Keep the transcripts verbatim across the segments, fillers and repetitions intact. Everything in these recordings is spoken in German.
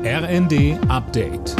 R N D Update.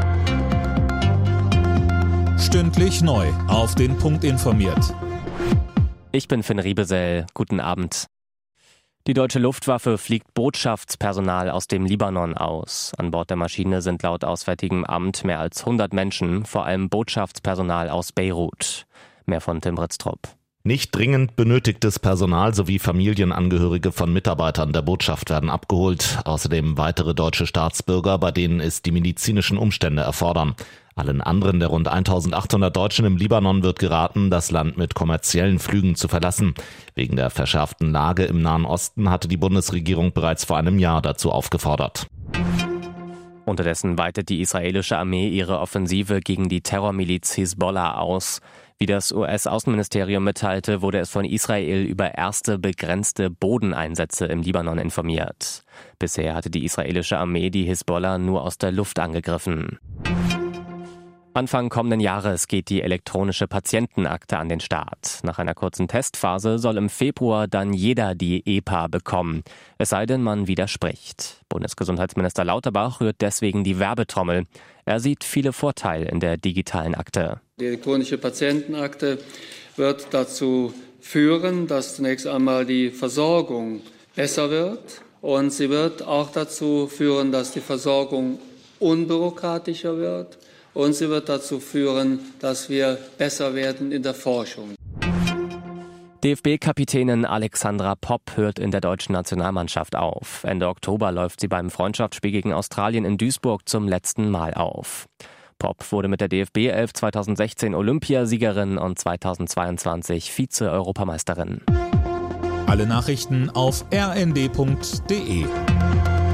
Stündlich neu auf den Punkt informiert. Ich bin Finn Riebesell. Guten Abend. Die deutsche Luftwaffe fliegt Botschaftspersonal aus dem Libanon aus. An Bord der Maschine sind laut Auswärtigem Amt mehr als hundert Menschen, vor allem Botschaftspersonal aus Beirut. Mehr von Tim Britztrup. Nicht dringend benötigtes Personal sowie Familienangehörige von Mitarbeitern der Botschaft werden abgeholt. Außerdem weitere deutsche Staatsbürger, bei denen es die medizinischen Umstände erfordern. Allen anderen der rund eintausendachthundert Deutschen im Libanon wird geraten, das Land mit kommerziellen Flügen zu verlassen. Wegen der verschärften Lage im Nahen Osten hatte die Bundesregierung bereits vor einem Jahr dazu aufgefordert. Unterdessen weitet die israelische Armee ihre Offensive gegen die Terrormiliz Hisbollah aus. Wie das U S-Außenministerium mitteilte, wurde es von Israel über erste begrenzte Bodeneinsätze im Libanon informiert. Bisher hatte die israelische Armee die Hisbollah nur aus der Luft angegriffen. Anfang kommenden Jahres geht die elektronische Patientenakte an den Start. Nach einer kurzen Testphase soll im Februar dann jeder die E P A bekommen, es sei denn, man widerspricht. Bundesgesundheitsminister Lauterbach rührt deswegen die Werbetrommel. Er sieht viele Vorteile in der digitalen Akte. Die elektronische Patientenakte wird dazu führen, dass zunächst einmal die Versorgung besser wird. Und sie wird auch dazu führen, dass die Versorgung unbürokratischer wird. Und sie wird dazu führen, dass wir besser werden in der Forschung. D F B-Kapitänin Alexandra Popp hört in der deutschen Nationalmannschaft auf. Ende Oktober läuft sie beim Freundschaftsspiel gegen Australien in Duisburg zum letzten Mal auf. Popp wurde mit der D F B-Elf zweitausendsechzehn Olympiasiegerin und zweitausendzweiundzwanzig Vize-Europameisterin. Alle Nachrichten auf r n d punkt d e.